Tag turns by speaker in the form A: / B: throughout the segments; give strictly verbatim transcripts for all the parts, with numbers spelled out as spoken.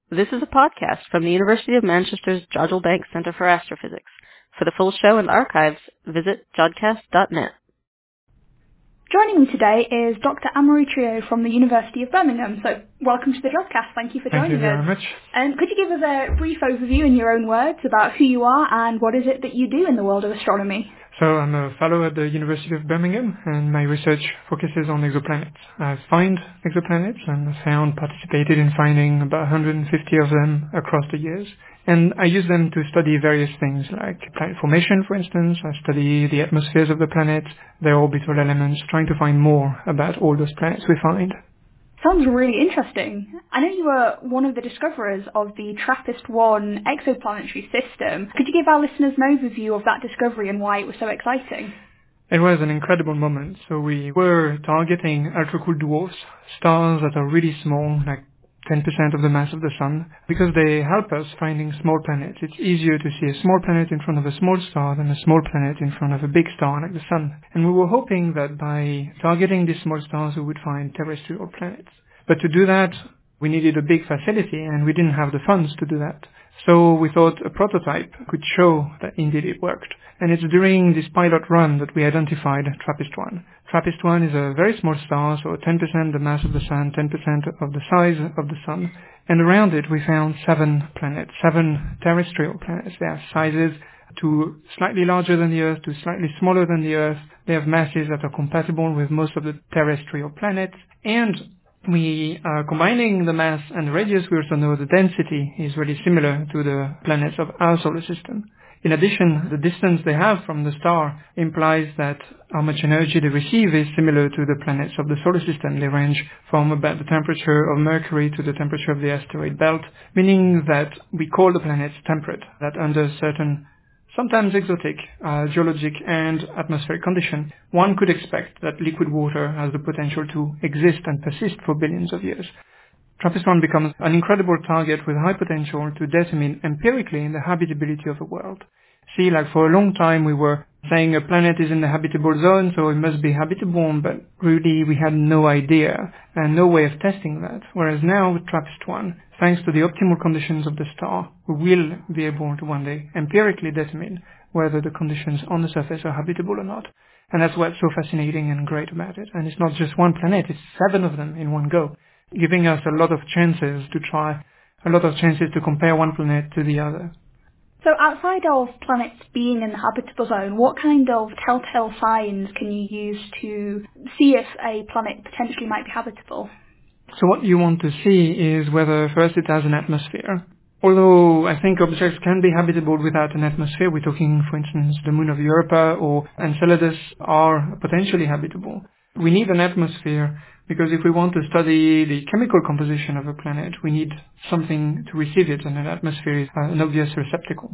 A: This is a podcast from the University of Manchester's Jodrell Bank Centre for Astrophysics. For the full show and archives, visit jodcast dot net.
B: Joining me today is Doctor Anne-Marie Trio from the University of Birmingham. So, welcome to the Jodcast. Thank you for
C: Thank
B: joining
C: you very
B: us.
C: much.
B: Um, could you give us a brief overview in your own words about who you are and what is it that you do in the world of astronomy?
C: So I'm a fellow at the University of Birmingham, and my research focuses on exoplanets. I find exoplanets and I found participated in finding about one hundred fifty of them across the years. And I use them to study various things like planet formation, for instance. I study the atmospheres of the planets, their orbital elements, trying to find more about all those planets we find.
B: Sounds really interesting. I know you were one of the discoverers of the TRAPPIST one exoplanetary system. Could you give our listeners an overview of that discovery and why it was so exciting?
C: It was an incredible moment. So we were targeting ultra-cool dwarfs, stars that are really small, like ten percent of the mass of the Sun, because they help us finding small planets. It's easier to see a small planet in front of a small star than a small planet in front of a big star like the Sun. And we were hoping that by targeting these small stars we would find terrestrial planets. But to do that, we needed a big facility and we didn't have the funds to do that. So we thought a prototype could show that indeed it worked. And it's during this pilot run that we identified TRAPPIST one. TRAPPIST one is a very small star, so ten percent the mass of the Sun, ten percent of the size of the Sun. And around it we found seven planets, seven terrestrial planets. They have sizes to slightly larger than the Earth, to slightly smaller than the Earth. They have masses that are compatible with most of the terrestrial planets. And we are combining the mass and the radius. We also know the density is really similar to the planets of our solar system. In addition, the distance they have from the star implies that how much energy they receive is similar to the planets of the solar system. They range from about the temperature of Mercury to the temperature of the asteroid belt, meaning that we call the planets temperate, that under certain, sometimes exotic, uh, geologic and atmospheric conditions, one could expect that liquid water has the potential to exist and persist for billions of years. TRAPPIST one becomes an incredible target with high potential to determine empirically the habitability of the world. See, like for a long time we were saying a planet is in the habitable zone, so it must be habitable, but really we had no idea and no way of testing that. Whereas now with TRAPPIST one, thanks to the optimal conditions of the star, we will be able to one day empirically determine whether the conditions on the surface are habitable or not. And that's what's so fascinating and great about it. And it's not just one planet, it's seven of them in one go, giving us a lot of chances to try, a lot of chances to compare one planet to the other.
B: So outside of planets being in the habitable zone, what kind of telltale signs can you use to see if a planet potentially might be habitable?
C: So what you want to see is whether first it has an atmosphere. Although I think objects can be habitable without an atmosphere, we're talking, for instance, the moon of Europa or Enceladus are potentially habitable. We need an atmosphere because if we want to study the chemical composition of a planet, we need something to receive it, and an atmosphere is an obvious receptacle.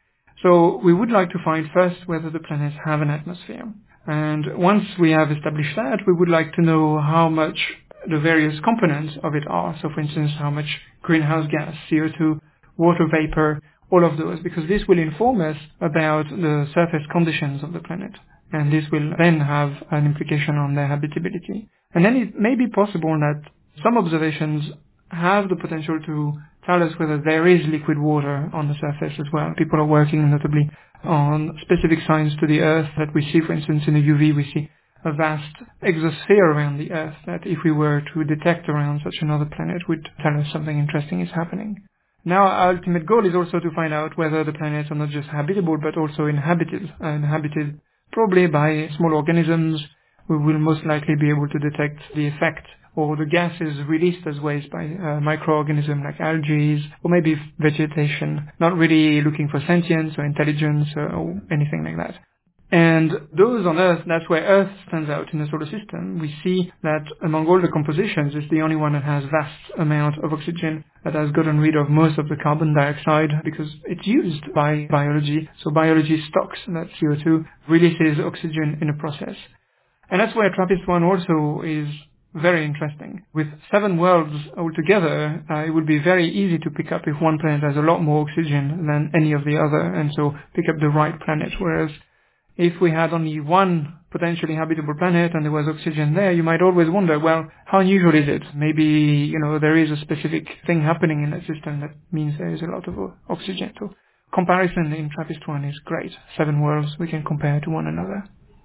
C: So we would like to find first whether the planets have an atmosphere. And once we have established that, we would like to know how much the various components of it are. So for instance, how much greenhouse gas, C O two, water vapor, all of those, because this will inform us about the surface conditions of the planet. And this will then have an implication on their habitability. And then it may be possible that some observations have the potential to tell us whether there is liquid water on the surface as well. People are working notably on specific signs to the Earth that we see, for instance, in the U V, we see a vast exosphere around the Earth that if we were to detect around such another planet would tell us something interesting is happening. Now our ultimate goal is also to find out whether the planets are not just habitable but also inhabited, uh, inhabited probably by small organisms. We will most likely be able to detect the effect or the gases released as waste by uh, microorganisms like algae or maybe vegetation, not really looking for sentience or intelligence or, or anything like that. And those on Earth, that's where Earth stands out in the solar system. We see that among all the compositions, it's the only one that has vast amount of oxygen, that has gotten rid of most of the carbon dioxide because it's used by biology. So biology stocks that C O two, releases oxygen in the process. And that's where TRAPPIST one also is very interesting. With seven worlds altogether, uh, it would be very easy to pick up if one planet has a lot more oxygen than any of the other, and so pick up the right planet. Whereas If we had only one potentially habitable planet and there was oxygen there, you might always wonder, well, how unusual is it? Maybe, you know, there is a specific thing happening in that system that means there is a lot of oxygen. So comparison in TRAPPIST one is great. Seven worlds we can compare to one another.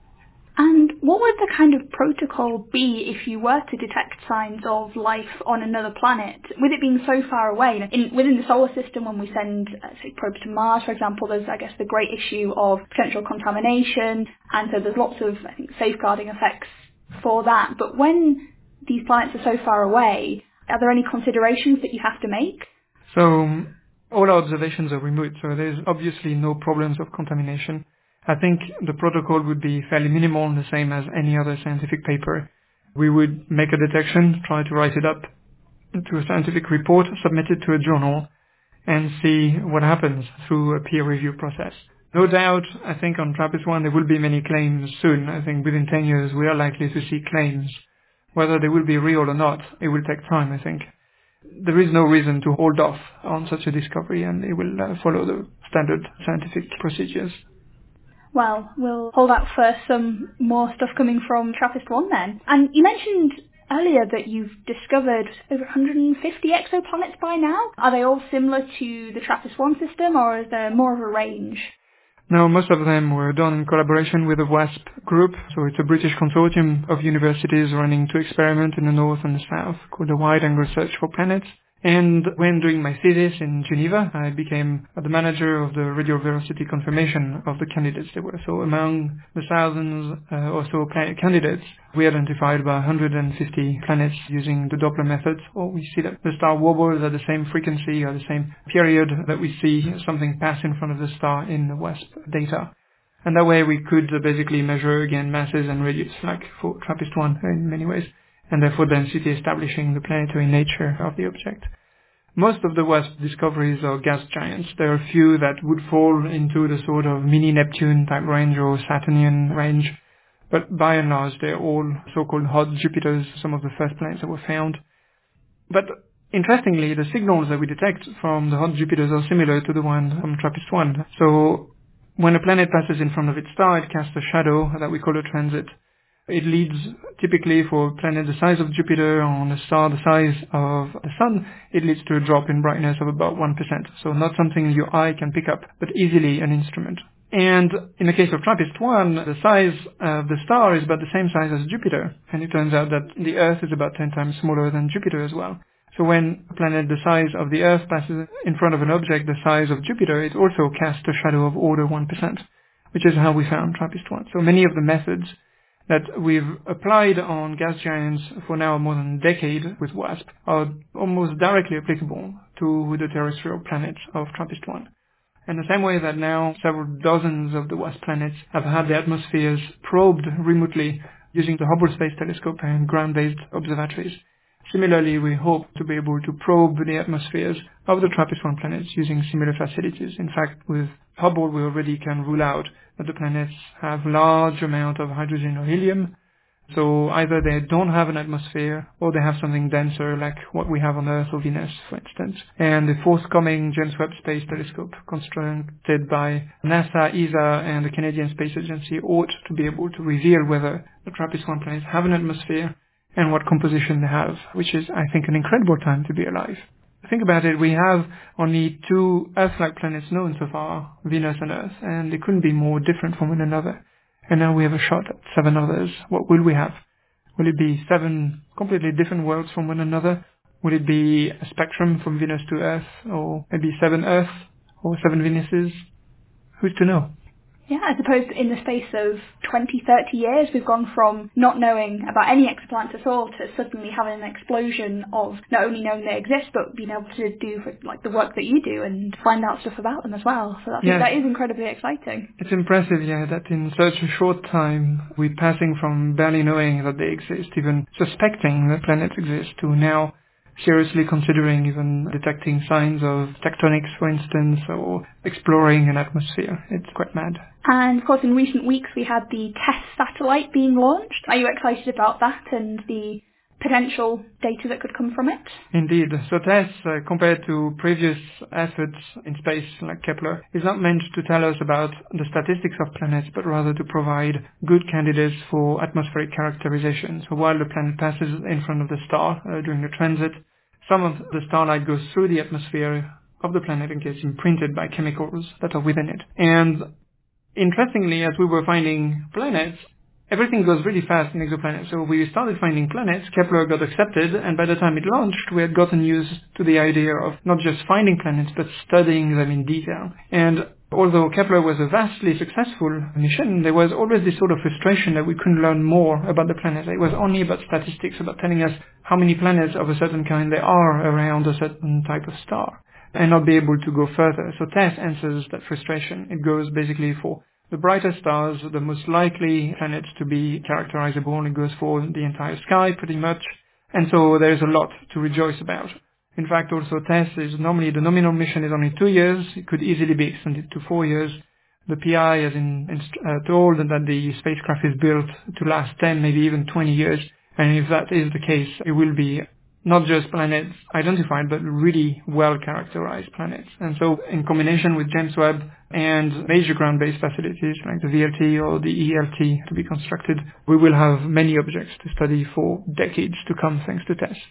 B: And what would the kind of protocol be if you were to detect signs of life on another planet? With it being so far away, in, within the solar system, when we send, uh, say, probes to Mars, for example, there's, I guess, the great issue of potential contamination, and so there's lots of, I think, safeguarding effects for that. But when these planets are so far away, are there any considerations that you have to make?
C: So all our observations are remote, so there's obviously no problems of contamination. I think the protocol would be fairly minimal, the same as any other scientific paper. We would make a detection, try to write it up into a scientific report, submit it to a journal, and see what happens through a peer review process. No doubt, I think on TRAPPIST one there will be many claims soon. I think within ten years we are likely to see claims. Whether they will be real or not, it will take time, I think. There is no reason to hold off on such a discovery, and it will uh, follow the standard scientific procedures.
B: Well, we'll hold out for some more stuff coming from TRAPPIST one then. And you mentioned earlier that you've discovered over one hundred fifty exoplanets by now. Are they all similar to the TRAPPIST one system, or is there more of a range?
C: No, most of them were done in collaboration with the WASP group. So it's a British consortium of universities running two experiments in the north and the south called the Wide Angle Search for Planets. And when doing my thesis in Geneva, I became the manager of the radial velocity confirmation of the candidates there were. So among the thousands uh, or so planet candidates, we identified about one hundred fifty planets using the Doppler method. Or we see that the star wobbles at the same frequency or the same period that we see something pass in front of the star in the WASP data. And that way we could uh, basically measure again masses and radius, like for TRAPPIST one in many ways, and therefore density establishing the planetary nature of the object. Most of the WASP discoveries are gas giants. There are a few that would fall into the sort of mini-Neptune type range or Saturnian range, but by and large they're all so-called hot Jupiters, some of the first planets that were found. But interestingly, the signals that we detect from the hot Jupiters are similar to the ones from TRAPPIST one. So when a planet passes in front of its star, it casts a shadow that we call a transit. It leads typically for a planet the size of Jupiter on a star the size of the Sun, it leads to a drop in brightness of about one percent. So not something your eye can pick up, but easily an instrument. And in the case of TRAPPIST one, the size of the star is about the same size as Jupiter. And it turns out that the Earth is about ten times smaller than Jupiter as well. So when a planet the size of the Earth passes in front of an object the size of Jupiter, it also casts a shadow of order one percent, which is how we found TRAPPIST one. So many of the methods that we've applied on gas giants for now more than a decade with WASP are almost directly applicable to the terrestrial planets of TRAPPIST one. In the same way that now several dozens of the WASP planets have had their atmospheres probed remotely using the Hubble Space Telescope and ground-based observatories. Similarly, we hope to be able to probe the atmospheres of the TRAPPIST one planets using similar facilities. In fact, with Hubble, we already can rule out that the planets have large amount of hydrogen or helium. So either they don't have an atmosphere or they have something denser like what we have on Earth or Venus, for instance. And the forthcoming James Webb Space Telescope, constructed by NASA, E S A, and the Canadian Space Agency, ought to be able to reveal whether the TRAPPIST one planets have an atmosphere and what composition they have, which is, I think, an incredible time to be alive. Think about it, we have only two Earth-like planets known so far, Venus and Earth, and they couldn't be more different from one another. And now we have a shot at seven others. What will we have? Will it be seven completely different worlds from one another? Will it be a spectrum from Venus to Earth, or maybe seven Earths, or seven Venuses? Who's to know?
B: Yeah, I suppose in the space of twenty, thirty years, we've gone from not knowing about any exoplanets at all to suddenly having an explosion of not only knowing they exist, but being able to do like the work that you do and find out stuff about them as well. So that's, yes. That is incredibly exciting.
C: It's impressive, yeah, that in such a short time, we're passing from barely knowing that they exist, even suspecting that planets exist, to now seriously considering even detecting signs of tectonics, for instance, or exploring an atmosphere. It's quite mad.
B: And of course, in recent weeks, we had the TESS satellite being launched. Are you excited about that and the potential data that could come from it?
C: Indeed. So TESS, uh, compared to previous efforts in space like Kepler, is not meant to tell us about the statistics of planets, but rather to provide good candidates for atmospheric characterization. So while the planet passes in front of the star uh, during the transit, some of the starlight goes through the atmosphere of the planet and gets imprinted by chemicals that are within it. And interestingly, as we were finding planets, everything goes really fast in exoplanets. So we started finding planets, Kepler got accepted, and by the time it launched, we had gotten used to the idea of not just finding planets, but studying them in detail. And although Kepler was a vastly successful mission, there was always this sort of frustration that we couldn't learn more about the planets. It was only about statistics, about telling us how many planets of a certain kind there are around a certain type of star, and not be able to go further. So TESS answers that frustration. It goes basically for the brighter stars, the most likely planets to be characterizable, and it goes for the entire sky pretty much. And so there's a lot to rejoice about. In fact, also TESS is normally, the nominal mission is only two years. It could easily be extended to four years. The P I has in, in, uh, told that the spacecraft is built to last ten, maybe even twenty years. And if that is the case, it will be not just planets identified, but really well-characterized planets. And so in combination with James Webb and major ground-based facilities like the V L T or the E L T to be constructed, we will have many objects to study for decades to come thanks to TESS.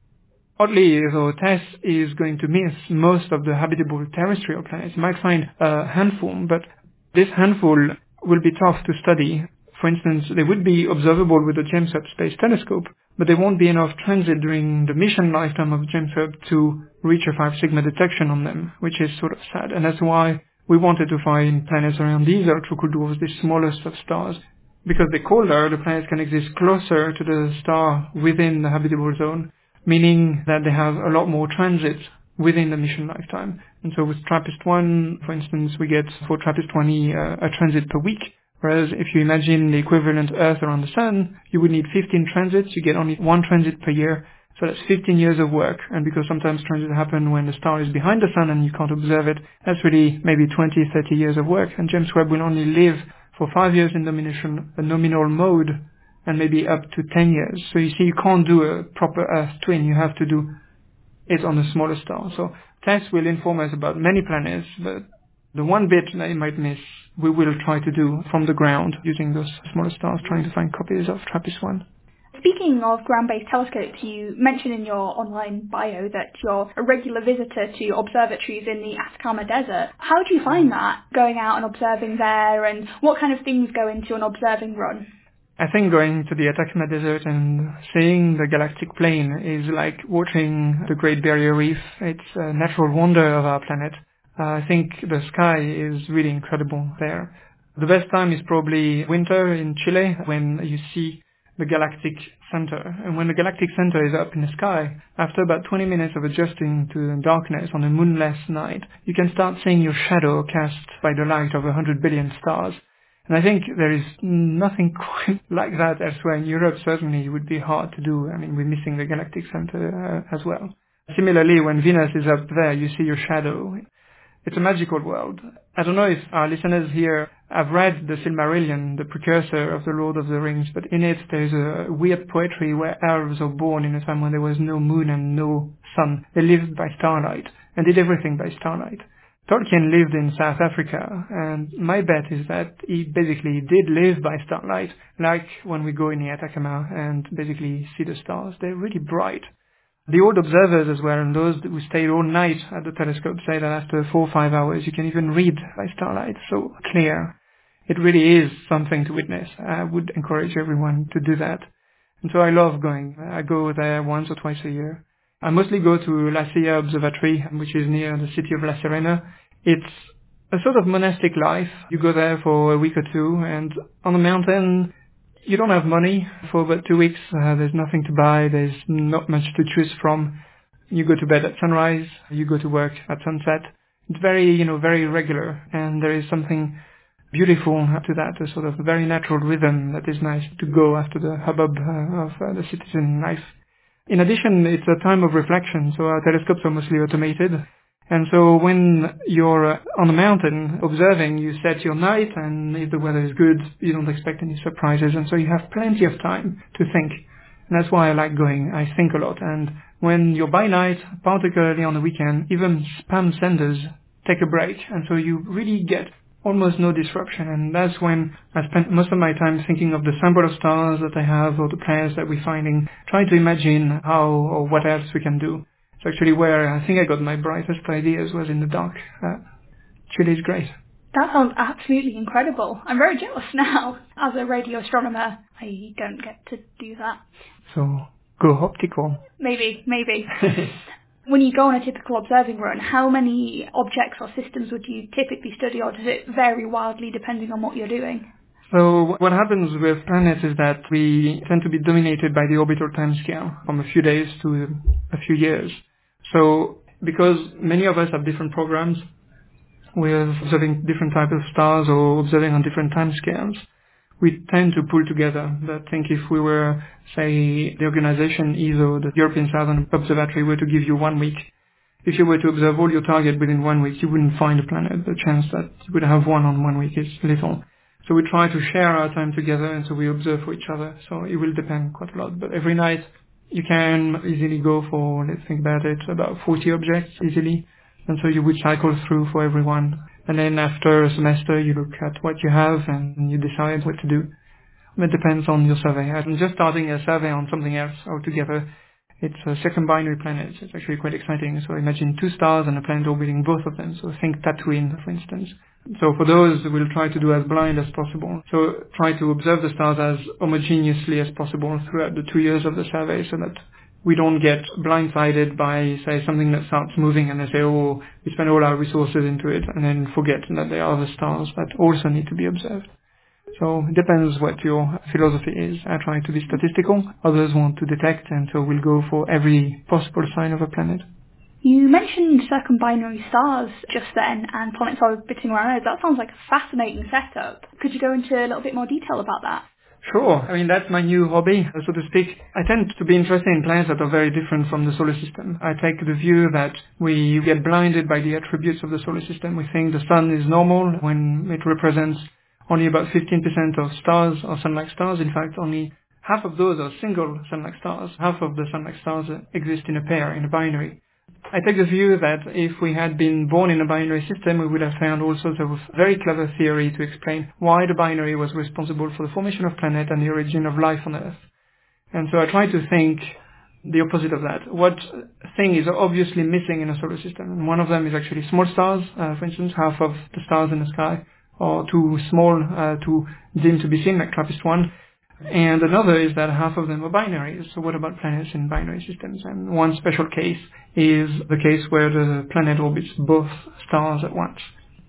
C: Oddly, though, TESS is going to miss most of the habitable terrestrial planets. You might find a handful, but this handful will be tough to study. For instance, they would be observable with the James Webb Space Telescope, but there won't be enough transit during the mission lifetime of James Webb to reach a five sigma detection on them, which is sort of sad. And that's why we wanted to find planets around these ultra-cool dwarfs, the smallest of stars. Because they're colder, the planets can exist closer to the star within the habitable zone, meaning that they have a lot more transit within the mission lifetime. And so with TRAPPIST one, for instance, we get for TRAPPIST twenty uh, a transit per week. Whereas if you imagine the equivalent Earth around the Sun, you would need fifteen transits. You get only one transit per year. So that's fifteen years of work. And because sometimes transits happen when the star is behind the Sun and you can't observe it, that's really maybe twenty, thirty years of work. And James Webb will only live for five years in domination, a nominal mode, and maybe up to ten years. So you see, you can't do a proper Earth twin. You have to do it on a smaller star. So TESS will inform us about many planets, but the one bit that you might miss, we will try to do from the ground using those smaller stars, trying to find copies of TRAPPIST one.
B: Speaking of ground-based telescopes, you mentioned in your online bio that you're a regular visitor to observatories in the Atacama Desert. How do you find that, going out and observing there, and what kind of things go into an observing run?
C: I think going to the Atacama Desert and seeing the galactic plane is like watching the Great Barrier Reef. It's a natural wonder of our planet. Uh, I think the sky is really incredible there. The best time is probably winter in Chile when you see the galactic center. And when the galactic center is up in the sky, after about twenty minutes of adjusting to the darkness on a moonless night, you can start seeing your shadow cast by the light of a hundred billion stars. And I think there is nothing quite like that elsewhere. In Europe, certainly, it would be hard to do. I mean, we're missing the galactic center uh, as well. Similarly, when Venus is up there, you see your shadow. It's a magical world. I don't know if our listeners here have read the Silmarillion, the precursor of the Lord of the Rings, but in it there's a weird poetry where elves are born in a time when there was no moon and no sun. They lived by starlight and did everything by starlight. Tolkien lived in South Africa, and my bet is that he basically did live by starlight, like when we go in the Atacama and basically see the stars. They're really bright. The old observers as well, and those who stayed all night at the telescope, say that after four or five hours you can even read by starlight, so clear. It really is something to witness. I would encourage everyone to do that. And so I love going. I go there once or twice a year. I mostly go to La Silla Observatory, which is near the city of La Serena. It's a sort of monastic life. You go there for a week or two, and on the mountain, you don't have money for about two weeks. Uh, there's nothing to buy. There's not much to choose from. You go to bed at sunrise. You go to work at sunset. It's very, you know, very regular, and there is something beautiful to that, a sort of very natural rhythm that is nice to go after the hubbub uh, of uh, the citizen life. In addition, it's a time of reflection, so our telescopes are mostly automated. And so when you're uh, on a mountain observing, you set your night, and if the weather is good, you don't expect any surprises, and so you have plenty of time to think. And that's why I like going. I think a lot. And when you're by night, particularly on the weekend, even spam senders take a break. And so you really get almost no disruption. And that's when I spent most of my time thinking of the sample of stars that I have or the planets that we're finding, trying to imagine how or what else we can do. It's actually where I think I got my brightest ideas was in the dark. Uh, Chile is great.
B: That sounds absolutely incredible. I'm very jealous now. As a radio astronomer, I don't get to do that.
C: So, go optical.
B: Maybe, maybe. When you go on a typical observing run, how many objects or systems would you typically study, or does it vary wildly depending on what you're doing?
C: So what happens with planets is that we tend to be dominated by the orbital timescale from a few days to a few years. So because many of us have different programs with observing different types of stars or observing on different timescales, we tend to pull together. I think if we were, say, the organization E S O, the European Southern Observatory, were to give you one week, if you were to observe all your target within one week, you wouldn't find a planet. The chance that you would have one on one week is little. So we try to share our time together, and so we observe for each other. So it will depend quite a lot. But every night you can easily go for, let's think about it, about forty objects easily. And so you would cycle through for everyone. And then after a semester, you look at what you have and you decide what to do. It depends on your survey. I'm just starting a survey on something else altogether. It's a second binary planet. It's actually quite exciting. So imagine two stars and a planet orbiting both of them. So think Tatooine, for instance. So for those, we'll try to do as blind as possible. So try to observe the stars as homogeneously as possible throughout the two years of the survey so that we don't get blindsided by, say, something that starts moving and they say, oh, we spend all our resources into it, and then forget that there are other stars that also need to be observed. So it depends what your philosophy is. I try to be statistical. Others want to detect, and so we'll go for every possible sign of a planet.
B: You mentioned circumbinary stars just then and planets orbiting around Earth. That sounds like a fascinating setup. Could you go into a little bit more detail about that?
C: Sure. I mean, that's my new hobby, so to speak. I tend to be interested in planets that are very different from the solar system. I take the view that we get blinded by the attributes of the solar system. We think the sun is normal when it represents only about fifteen percent of stars or sun-like stars. In fact, only half of those are single sun-like stars. Half of the sun-like stars exist in a pair, in a binary. I take the view that if we had been born in a binary system, we would have found all sorts of very clever theory to explain why the binary was responsible for the formation of planet and the origin of life on Earth. And so I try to think the opposite of that. What thing is obviously missing in a solar system? And one of them is actually small stars, uh, for instance, half of the stars in the sky, or too small, uh, too dim to be seen, like TRAPPIST one. And another is that half of them are binaries. So what about planets in binary systems? And one special case is the case where the planet orbits both stars at once.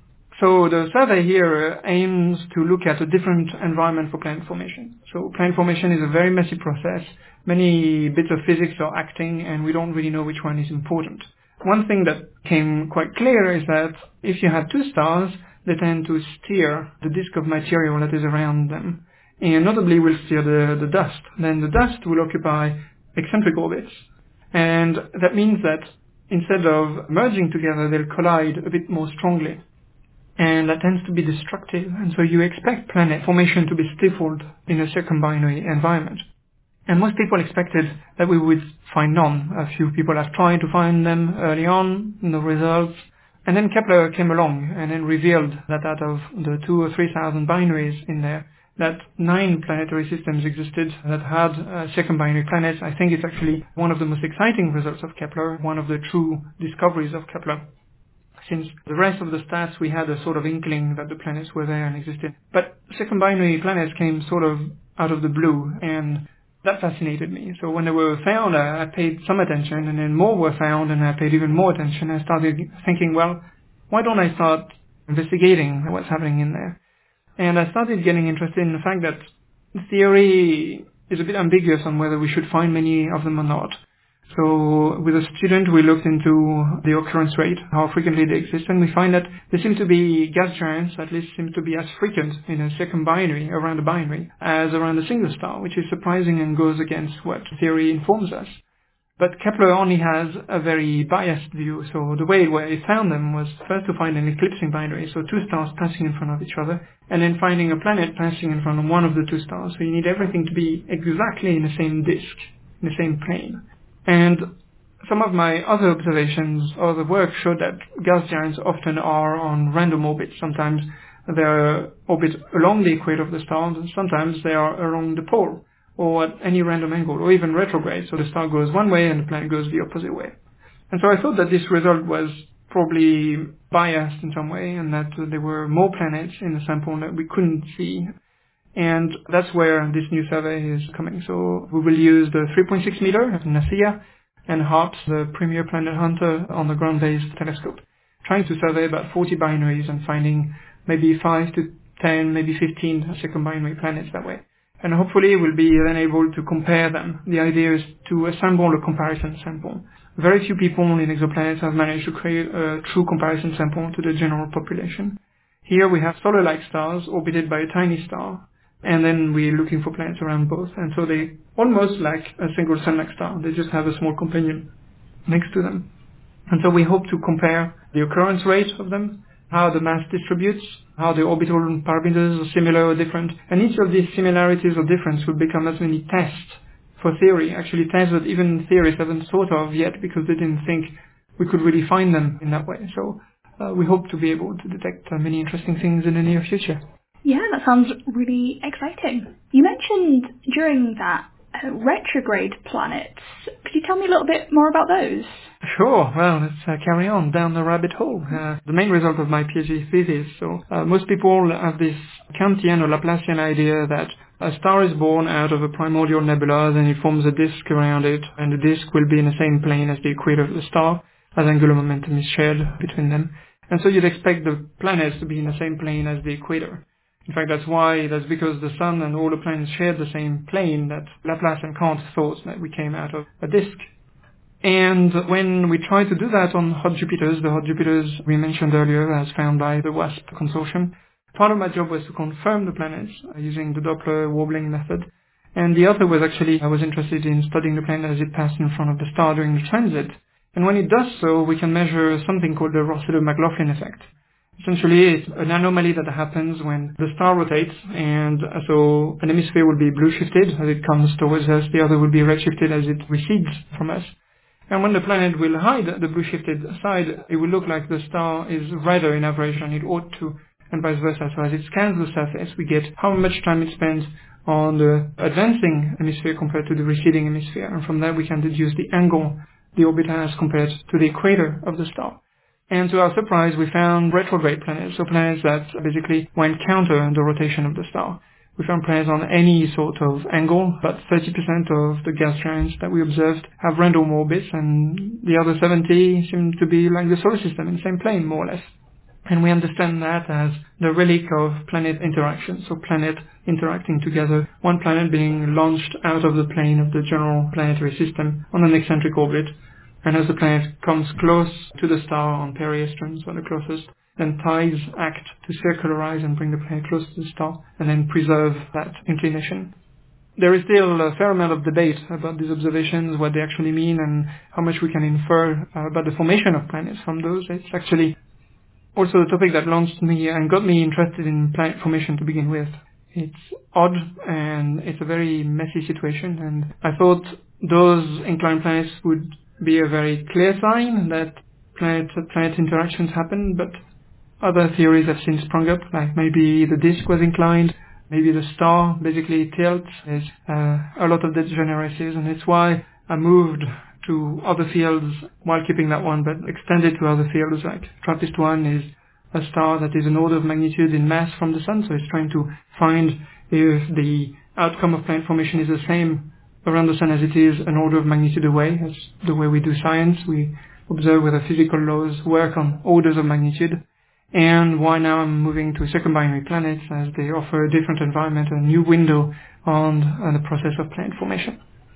C: So the survey here aims to look at a different environment for planet formation. So planet formation is a very messy process. Many bits of physics are acting, and we don't really know which one is important. One thing that came quite clear is that if you have two stars, they tend to steer the disk of material that is around them. And notably will steer the, the dust. Then the dust will occupy eccentric orbits. And that means that instead of merging together, they'll collide a bit more strongly. And that tends to be destructive. And so you expect planet formation to be stifled in a circumbinary environment. And most people expected that we would find none. A few people have tried to find them early on, no results. And then Kepler came along and then revealed that out of the two or three thousand binaries in there, that nine planetary systems existed that had uh, circumbinary planets. I think it's actually one of the most exciting results of Kepler, one of the true discoveries of Kepler. Since the rest of the stats, we had a sort of inkling that the planets were there and existed. But circumbinary planets came sort of out of the blue, and that fascinated me. So when they were found, I paid some attention, and then more were found, and I paid even more attention. I started thinking, well, why don't I start investigating what's happening in there? And I started getting interested in the fact that the theory is a bit ambiguous on whether we should find many of them or not. So with a student, we looked into the occurrence rate, how frequently they exist, and we find that there seem to be gas giants, at least seem to be as frequent in a second binary around a binary as around a single star, which is surprising and goes against what theory informs us. But Kepler only has a very biased view. So the way where he found them was first to find an eclipsing binary, so two stars passing in front of each other, and then finding a planet passing in front of one of the two stars. So you need everything to be exactly in the same disk, in the same plane. And some of my other observations or the work showed that gas giants often are on random orbits. Sometimes they're orbit along the equator of the stars, and sometimes they are along the pole, or at any random angle, or even retrograde, so the star goes one way and the planet goes the opposite way. And so I thought that this result was probably biased in some way, and that uh, there were more planets in the sample that we couldn't see. And that's where this new survey is coming. So we will use the three point six meter NASIA and HARPS, the Premier Planet Hunter, on the ground-based telescope, trying to survey about forty binaries and finding maybe five to ten, maybe fifteen second binary planets that way. And hopefully we'll be then able to compare them. The idea is to assemble a comparison sample. Very few people in exoplanets have managed to create a true comparison sample to the general population. Here we have solar-like stars orbited by a tiny star, and then we're looking for planets around both. And so they almost like a single sun-like star. They just have a small companion next to them. And so we hope to compare the occurrence rate of them, how the mass distributes, how the orbital parameters are similar or different. And each of these similarities or difference will become as many tests for theory, actually tests that even theorists haven't thought of yet because they didn't think we could really find them in that way. So uh, we hope to be able to detect uh, many interesting things in the near future.
B: Yeah, that sounds really exciting. You mentioned during that uh, retrograde planets. Could you tell me a little bit more about those?
C: Sure. Well, let's uh, carry on down the rabbit hole. Uh, the main result of my PhD thesis. So uh, most people have this Kantian or Laplacian idea that a star is born out of a primordial nebula, then it forms a disk around it, and the disk will be in the same plane as the equator of the star, as angular momentum is shared between them. And so you'd expect the planets to be in the same plane as the equator. In fact, that's why, that's because the Sun and all the planets share the same plane that Laplace and Kant thought that we came out of a disk. And when we tried to do that on hot Jupiters, the hot Jupiters we mentioned earlier as found by the WASP consortium, part of my job was to confirm the planets uh, using the Doppler wobbling method. And the other was actually, I was interested in studying the planet as it passed in front of the star during the transit. And when it does so, we can measure something called the Rossiter-McLaughlin effect. Essentially, it's an anomaly that happens when the star rotates, and so an hemisphere will be blue-shifted as it comes towards us, the other will be red-shifted as it recedes from us. And when the planet will hide the blue-shifted side, it will look like the star is redder in average than it ought to, and vice versa. So as it scans the surface, we get how much time it spends on the advancing hemisphere compared to the receding hemisphere, and from that we can deduce the angle the orbit has compared to the equator of the star. And to our surprise, we found retrograde planets, so planets that basically went counter the rotation of the star. We found planets on any sort of angle, but thirty percent of the gas giants that we observed have random orbits, and the other seventy seem to be like the solar system, in the same plane, more or less. And we understand that as the relic of planet interaction, so planet interacting together, one planet being launched out of the plane of the general planetary system on an eccentric orbit. And as the planet comes close to the star on periastrons, or the closest, then tides act to circularize and bring the planet close to the star, and then preserve that inclination. There is still a fair amount of debate about these observations, what they actually mean, and how much we can infer uh, about the formation of planets from those. It's actually also the topic that launched me and got me interested in planet formation to begin with. It's odd, and it's a very messy situation, and I thought those inclined planets would be a very clear sign that planet-planet interactions happen, but other theories have since sprung up, like maybe the disk was inclined, maybe the star basically tilts. There's uh, a lot of degeneracies, and it's why I moved to other fields while keeping that one, but extended to other fields, like TRAPPIST one is a star that is an order of magnitude in mass from the Sun, so it's trying to find if the outcome of planet formation is the same around the Sun as it is an order of magnitude away. That's the way we do science. We observe whether physical laws work on orders of magnitude. And why now I'm moving to second binary planets, as they offer a different environment, a new window on, on the process of planet formation.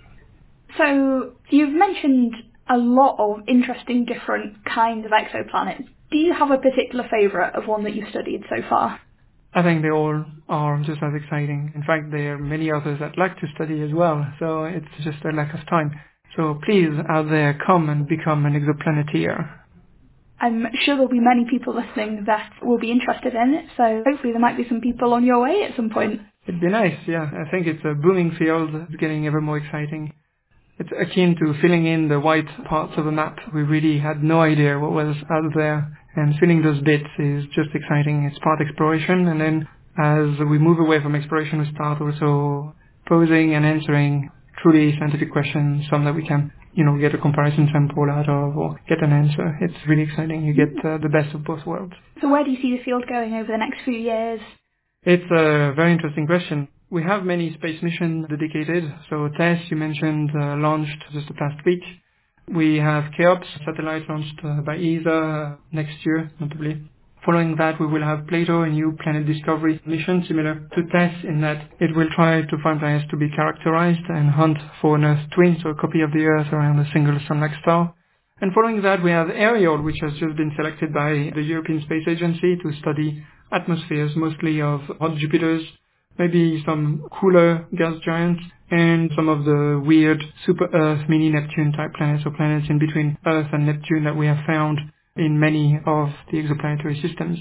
B: So you've mentioned a lot of interesting different kinds of exoplanets. Do you have a particular favourite of one that you've studied so far?
C: I think they all are just as exciting. In fact, there are many others I'd like to study as well, so it's just a lack of time. So please, out there, come and become an exoplaneteer.
B: I'm sure there'll be many people listening that will be interested in it, so hopefully there might be some people on your way at some point.
C: It'd be nice, yeah. I think it's a booming field. It's getting ever more exciting. It's akin to filling in the white parts of a map. We really had no idea what was out there, and filling those bits is just exciting. It's part exploration, and then as we move away from exploration, we start also posing and answering truly scientific questions, some that we can, you know, get a comparison sample out of or get an answer. It's really exciting. You get uh, the best of both worlds.
B: So where do you see the field going over the next few years?
C: It's a very interesting question. We have many space missions dedicated. So TESS, you mentioned, uh, launched just the past week. We have Cheops, satellite launched uh, by E S A next year, notably. Following that, we will have Plato, a new planet discovery mission similar to TESS in that it will try to find planets to be characterized and hunt for an Earth twin, so a copy of the Earth around a single sun-like star. And following that, we have Ariel, which has just been selected by the European Space Agency to study atmospheres, mostly of hot Jupiters, maybe some cooler gas giants, and some of the weird super-Earth, mini-Neptune type planets, or planets in between Earth and Neptune that we have found in many of the exoplanetary systems.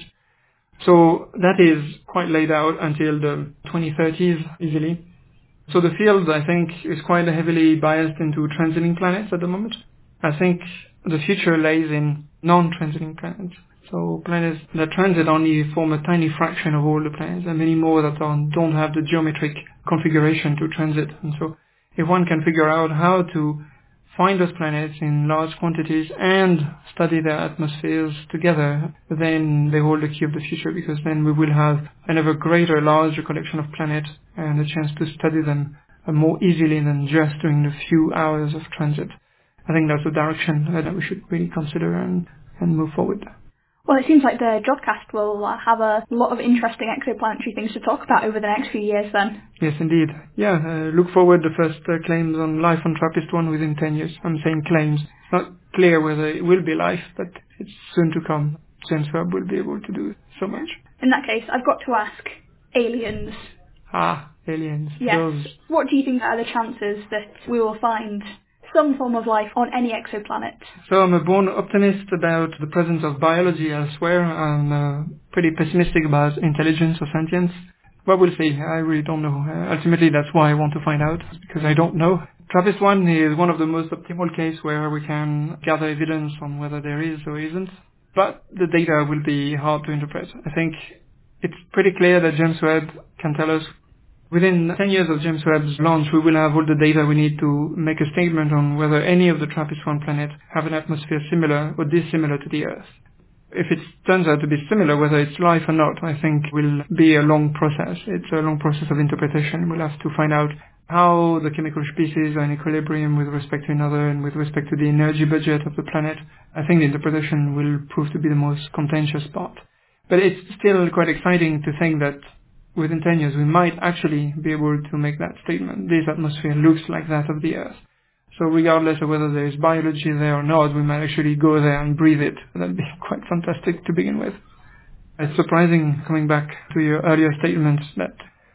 C: So that is quite laid out until the twenty thirties, easily. So the field, I think, is quite heavily biased into transiting planets at the moment. I think the future lays in non-transiting planets. So planets that transit only form a tiny fraction of all the planets, and many more that don't have the geometric configuration to transit. And so if one can figure out how to find those planets in large quantities and study their atmospheres together, then they hold the key of the future, because then we will have an ever greater, larger collection of planets and a chance to study them more easily than just during the few hours of transit. I think that's the direction that we should really consider and, and move forward.
B: Well, it seems like the Jodcast will uh, have a lot of interesting exoplanetary things to talk about over the next few years then.
C: Yes, indeed. Yeah, uh, look forward to the first uh, claims on life on TRAPPIST one within ten years. I'm saying claims. It's not clear whether it will be life, but it's soon to come. James Webb will be able to do so much.
B: In that case, I've got to ask, aliens.
C: Ah, aliens.
B: Yes.
C: Those.
B: What do you think are the chances that we will find some form of life on any exoplanet?
C: So I'm a born optimist about the presence of biology elsewhere. I'm uh, pretty pessimistic about intelligence or sentience. But we'll see. I really don't know. Uh, ultimately, that's why I want to find out, because I don't know. TRAPPIST one is one of the most optimal cases where we can gather evidence on whether there is or isn't. But the data will be hard to interpret. I think it's pretty clear that James Webb can tell us. Within ten years of James Webb's launch, we will have all the data we need to make a statement on whether any of the TRAPPIST one planets have an atmosphere similar or dissimilar to the Earth. If it turns out to be similar, whether it's life or not, I think will be a long process. It's a long process of interpretation. We'll have to find out how the chemical species are in equilibrium with respect to another and with respect to the energy budget of the planet. I think the interpretation will prove to be the most contentious part. But it's still quite exciting to think that within ten years, we might actually be able to make that statement. This atmosphere looks like that of the Earth. So regardless of whether there is biology there or not, we might actually go there and breathe it. That'd be quite fantastic to begin with. It's surprising, coming back to your earlier statements, that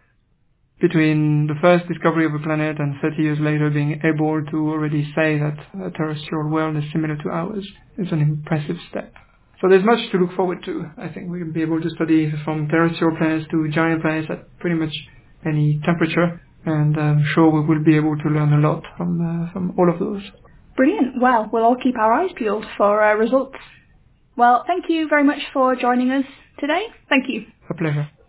C: between the first discovery of a planet and thirty years later being able to already say that a terrestrial world is similar to ours is an impressive step. So there's much to look forward to. I think we'll be able to study from terrestrial planets to giant planets at pretty much any temperature, and I'm sure we will be able to learn a lot from uh, from all of those.
B: Brilliant. Well, we'll all keep our eyes peeled for uh, results. Well, thank you very much for joining us today. Thank you.
C: A pleasure.